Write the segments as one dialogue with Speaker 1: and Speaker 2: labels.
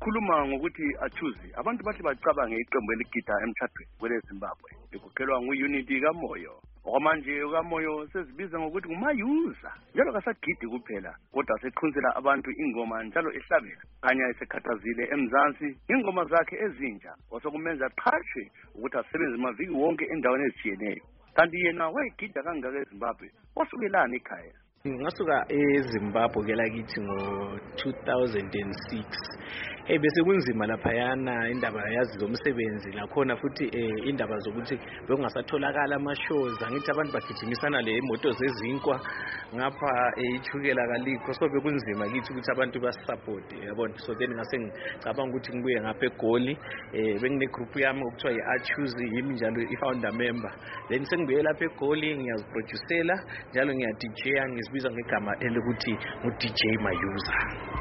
Speaker 1: sikhuluma ngokuthi achuzi abantu bathi bacabange iqembu eligida emthathweni kweleZimbabwe likukhelwa nguUnity kaMoyo. Okwamanje ukaMoyo sezibiza ngokuthi ngumayuza njalo kasagidi kuphela kodwa seqhunisela abantu ingoma njalo ehlabela kanya esekhathazile emzansi ingoma zakhe ezintsha osokumenza aqhashwe ukuthi asebenze maviki wonke endaweni ezitshiyeneyo. Kanti yena wayegida kangaka eZimbabwe wasukelana ekhaya.
Speaker 2: Ngasuka eZimbabwe ke lakithi ngo-2006 bese kunzima laphayana indaba yazi zomsebenzi lakhona futhi indaba zokuthi bekungasatholakala ama-shows angithi abantu bagijimisana le imoto zezinkwa ngapha ichukela kalikho so bekunzima kithi ukuthi abantu basisupport yabona so then ngase ngicabanga ukuthi ngibuye ngapha eGoli bengine group yami okuthiwa iAchoose yimi njalo i-founder member then sengibuye lapha eGoli ngiyaziproducela njalo ngiya-DJ ngizibiza ngegama elokuthi ngu-DJ Mayuza.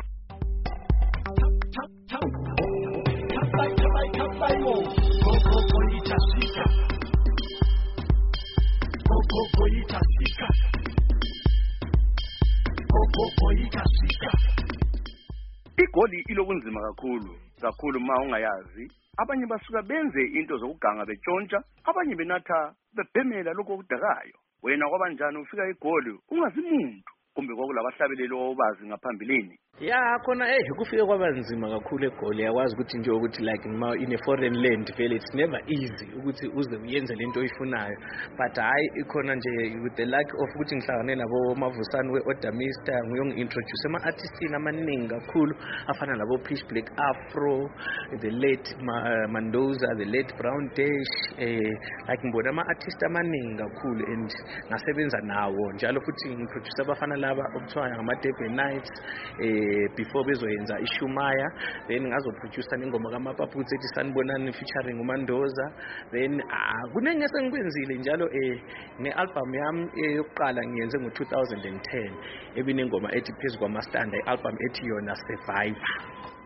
Speaker 1: iGoli ilobunzima kakhulu ma ungayazi. Abanye basuka benze into zokuganga betshontsha, abanye benatha bebhemela lokho okudakayo. Wena kwabanjani ufika eGoli ungazi umuntu kumbe kwakulabahlabeleli obazi ngaphambilini?
Speaker 2: Ya khona kufike kwaba nzima kakhulu eGoli yakwazi ukuthi nje ukuthi like ma in a foreign land vele it's never easy ukuthi uze uyenze lento oyifunayo but hayi ikhona nje with the luck of ukuthi ngihlangane nabo Mavusani we-Order Mister ngiyongi-introduce ama-artistini amaningi kakhulu afana nabo Pitch Black Afro, the late Mandoza, the late Brown Dash like ngibona ama-artist amaningi kakhulu and ngasebenza nawo njalo futhi ngiproduce abafana laba okuthiwa ngama-Durban Nights before bezoyenza iShumaya then ngazoproduce ingoma kaMapaputsi ethi sanibonani featuring uMandoza then kunenge sengikwenzile njalo ne-album yami yokuqala ngiyenze ngo-2010 ebinengoma ethi phezu kwamastanda i-album ethi yona Survivor.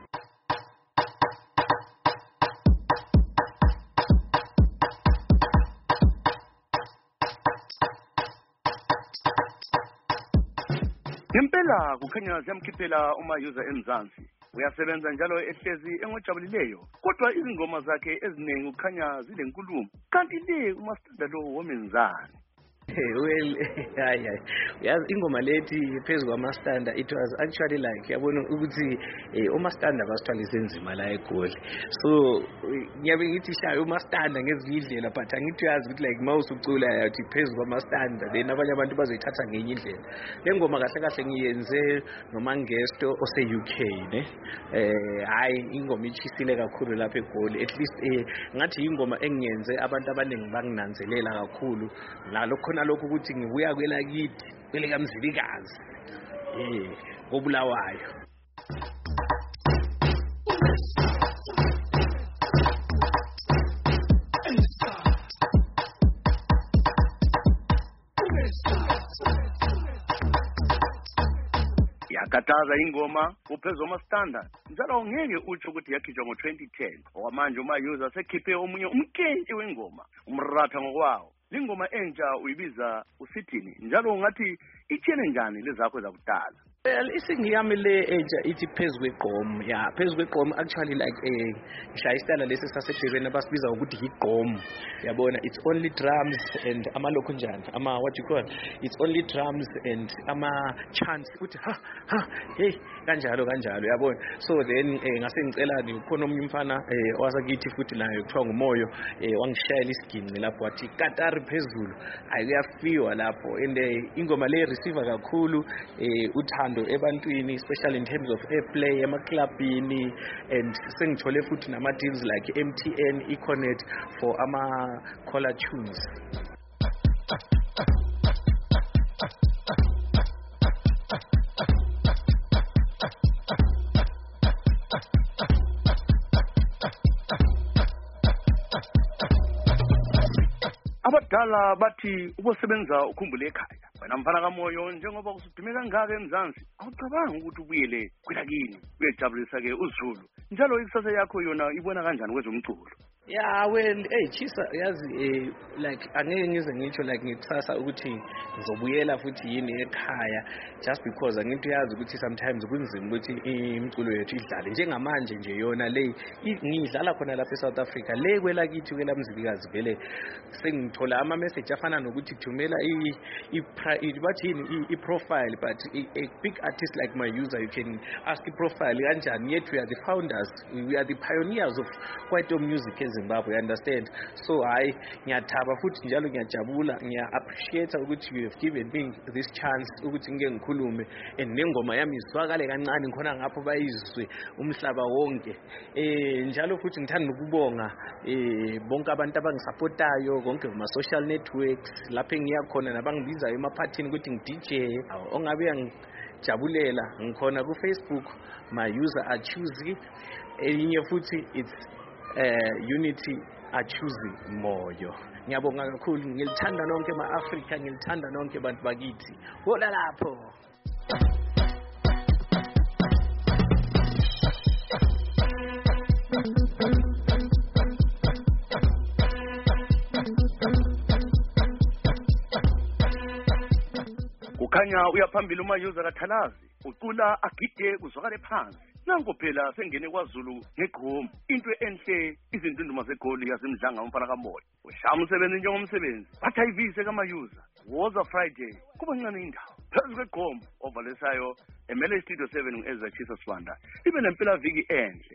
Speaker 1: Ngempela kukhanya siyamkhiphela uMayuza emzansi. Uyasebenza njalo ehlezi engojabulileyo kodwa izingoma zakhe eziningi kukhanya zilenkulumo. Kanti le umastanda lo womenzani?
Speaker 2: Well, yazi ingoma lethi phezu kwamastanda it was actually like yabona ukuthi umastanda basithwalise enzima la eGoli so ngiyabe ngithi shaya umastanda ngezindlela but angithi uyazi ukuthi like mouse ucula yathi phezu kwamastanda then abanye abantu bazoyithatha ngenye indlela. Le ngoma kahle kahle ngiyenze noMangesto ose-UK ne hayi ingoma ichisile kakhulu lapha eGoli at least ngathi ingoma engiyenze abantu abaningi banginanzelela kakhulu nalo khona lokho ukuthi ngibuya kwelakithi kwelekamzilikazi obulawayo.
Speaker 1: Yakataza ingoma uphezu kwamastanda njalo ngeke utsho ukuthi yakhishwa ngo-2010 okwamanje uMayuza sekhiphe omunye umkenti wengoma umratha ngokwawo. Lingoma entsha uyibiza usithini njalo ungathi ithene njani lezakho zakudala?
Speaker 2: Well, isingiyami le entsha ithi phezu kwegqom. Yeah, phezu kwegqom actually like ngishaya isitala lesi sasedebeni abasibiza ukuthi igqom. Yabona it's only drums and amalokho njani what you call it's only drums and chants ukuthi ha hey kanjalo yabona. So then ngase ngicela khona omunye umfana owasakithi futhi la kuthiwa nguMoyo wangishayela isiginci lapho wathi katari phezulu ayuyafiwa lapho and ingoma le receiver kakhulu uthando ebantwini especially in terms of airplay emaclubini and sengithole futhi nama deals like MTN Econet for ama caller tunes.
Speaker 1: Abadala bathi ubosebenza ukhumbule ekhaya. Wena mfana kaMoyo njengoba usudume kangaka emzansi awucabanga ukuthi ubuyele kwelakini uyejabulisa ke uZulu njalo ikusasa yakho yona ibona kanjani kwezomculo?
Speaker 2: Yeah, well, chisa yazi like angeke ngize ngitsho like ngikusasa ukuthi ngizobuyela futhi yini ekhaya just because angithi yazi ukuthi sometimes kunzima ukuthi imculo yethu idlale njengamanje nje yona le ngidlala khona lapha eSouth Africa le kwelakithi kwelamzilikazi vele sengithola ama message afana nokuthi thumela bathini i-profile but a big artist like my user you can ask i-profile kanjani yet we are the founders, we are the pioneers of kwaito music Zimbabwe, understand? So ngiyathaba futhi njalo ngiyajabula, ngiya-appreciate ukuthi you have given me this chance ukuthi ngike ngikhulume and nengoma yami izwakale kancane ngikhona ngapho bayizwe umhlaba wonke. Njalo futhi ngithanda ukubonga bonke abantu abangisupportayo konke kuma social networks lapho engiyakhona nabangibizayo emaphathini ukuthi ngi-DJ ongabe yangijabulela ngikhona ku Facebook my user Achuzi enye futhi it's Unity Achuzi Moyo. Ngiyabonga kakhulu, ngilithanda nonke ma-Afrika, ngilithanda nonke abantu bakithi. Wola lapho.
Speaker 1: Kukhanya uyaphambili uma user kathalazi, ucula agide kuzwakale phansi. Nanko phela sengene kwaZulu ngegqomu into enhle izindunduma zegoli yasemdlanga umfana kamoya ushaya umsebenzi njengomsebenzi bathi ayivise kama-user woza Friday kuba ncane indawo phezu kwegqomu ovalesayo emele Studio 7 ngu-Ezra Chisa Sibanda ibe nempela viki enhle.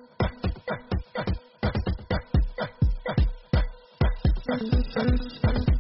Speaker 3: Thank you.